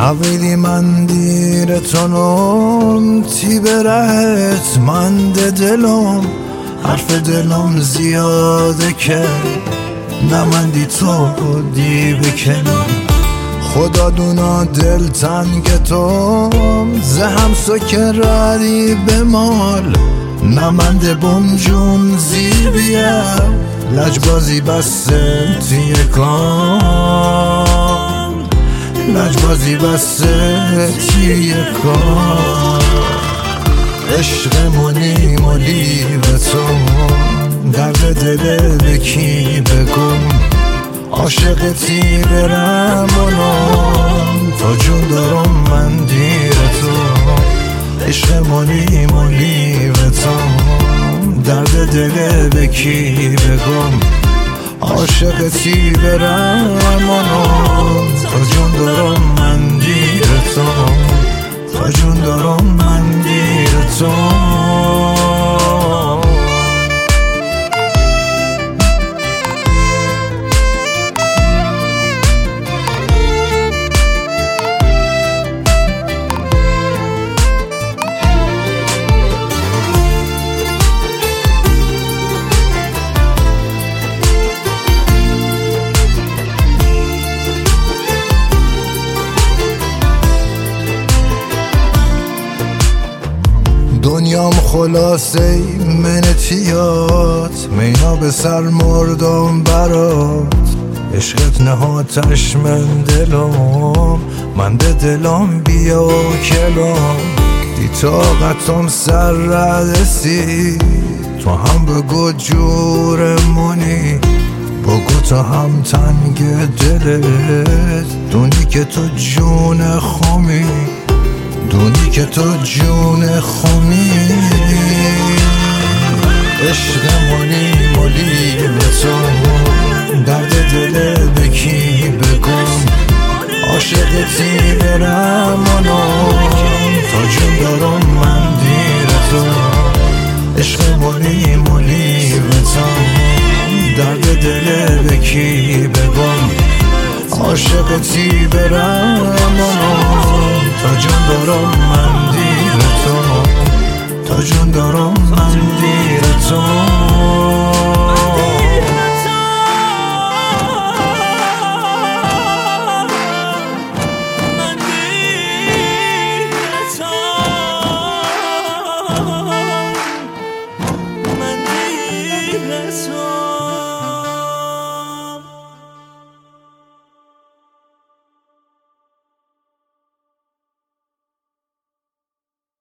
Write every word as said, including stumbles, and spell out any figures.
حویلی من دیرتونم تی برهت من ده دلم حرف دلم زیاده که نمندی تو دی بکنم خدا دونا دل تنگ تو زهم سکر ردی به مال نمند بم جون زیر بیم لجبازی بسته توی کام لجبازی بسته توی کام عشق مالی مالی به تو درد دل بکی بگم عاشق تیر رمانم تا جون دارم من دیر تو عشق مالی مالی به تو درد دل بکی بگم عاشق تیر رمانم تا جون دارم من دیر تو تا جون دارم من دیر تو دنیام خلاصه منتیات مینا به سر مردم برات عشقت نهاتش من دلم من ده دلم بیا و کلم دی طاقتم سر ردسی تو هم بگو جورمونی بگو تا هم تنگ دلت دونی که تو جون خمی دونی که تو جون خمی عشق مالی مالی به تو درد دل بکی بگم عاشق تیر رمانم تا جون دارم من دیر تو عشق مالی مالی به تو درد دل بکی بگم عاشق تیر رمانم تا جون دارم من دیر تو تا جون دارم